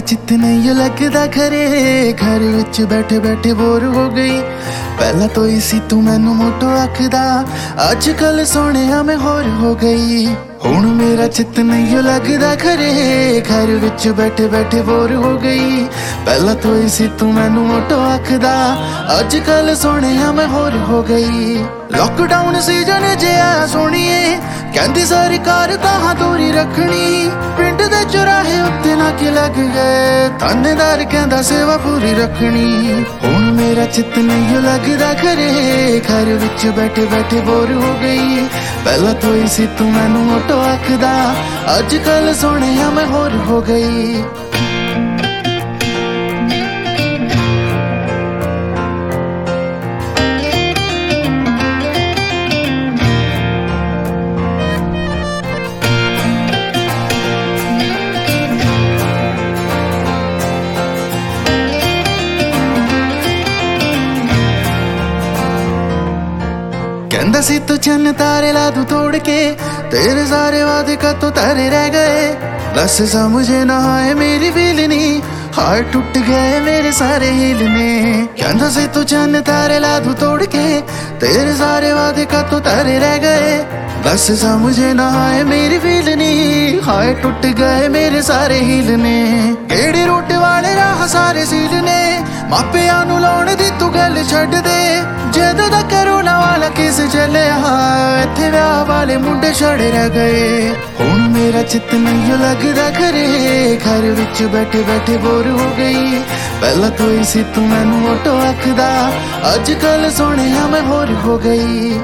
चित नहीं लगदा खरे घर विच बैठे बैठे बोर हो गई। पहला तो ही सी तू मैनू मोटो आखदा, अजकल सोहणिया मैं होर हो गई। हुण मेरा चित नहीं लगदा खरे घर विच बैठे बैठे बोर हो गई। पहला तो ही सी तू मैनू मोटो आखदा, अजकल सोहणिया मैं होर हो गई। लॉकडाउन सीजन जे आ सोहणीए कहंदी सरकार तां दूरी रखनी। पिंड दे चौराहे उत्ते नाके लग गए, थानेदार कहंदा सेवा पूरी रखनी। हुण मेरा चित नहीं लगदा खरे घर विच बैठे बैठे बोर हो गई। पहला तो ही सी तू मैनू मोटो आखदा, अजकल सोहणिया मैं होर हो गई। कहंदा सी तू चन्न तारे ला दूं तोड़ के, तेरे सारे वादे का तो तारे रह गए। दस समझे ना है मेरी फीलनी, हार्ट टूट गए मेरे सारे हिलने। कहंदा सी तू चन्न तारे ला दूं तोड़ के, तेरे सारे वादे का तो तारे रह गए। दस समझे ना है मेरी फीलनी, हार्ट टूट गए मेरे सारे हिलने। केड़े रूट वाले राह सारे सीलने, मापियां नूं लाउण दी तू गल छड्ड दे। जदों दा करोना वाला केस चलिया, इत्थे विआह वाले मुंडे छड़े रह गए। हुण मेरा चित नहीं लगदा खरे घर विच बैठे बैठे बोर हो गई। पहला तो ही सी तू मैनू मोटो आखदा, अजकल सोहणिया मैं होर हो गई।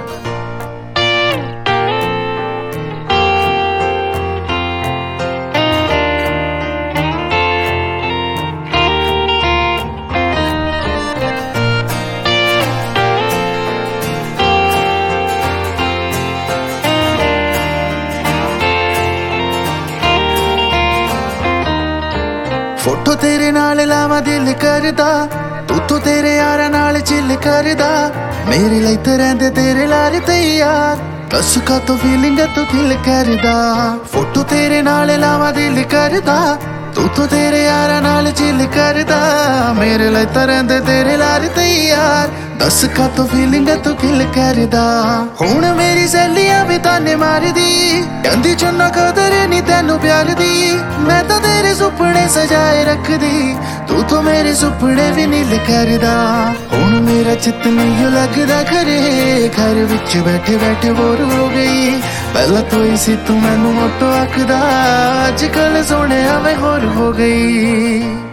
फोटो तेरे नाल लावा दिल करदा, तू तो तेरे यारा नाल चिल करदा। मेरे लिए तो रहंदे तेरे लारे ते यार, दस का तो फीलिंग तू दिल करदा। फोटो तेरे नाल लावा दिल करदा, तू तो तेरे यारा नाल चिल करदा। मेरे लिए तो रहंदे तेरे लारे ते यार, दस का तो फीलिंग तू किल करदा। हुण मेरी सहेलियां भी ताने मारदी, कहंदी चन्ना कदर नी तैनू प्यार दी। मैं तो तेरे सुपने सजाए रखदी, तू तो मेरे सुपने भी नील करदा। हुण मेरा चित नहीं लगदा खरे घर विच बैठे बैठे बोर हो गई। पहला तो ही सी तू मैनू मोटो आखदा, अजकल सोहणिया मैं होर हो गई।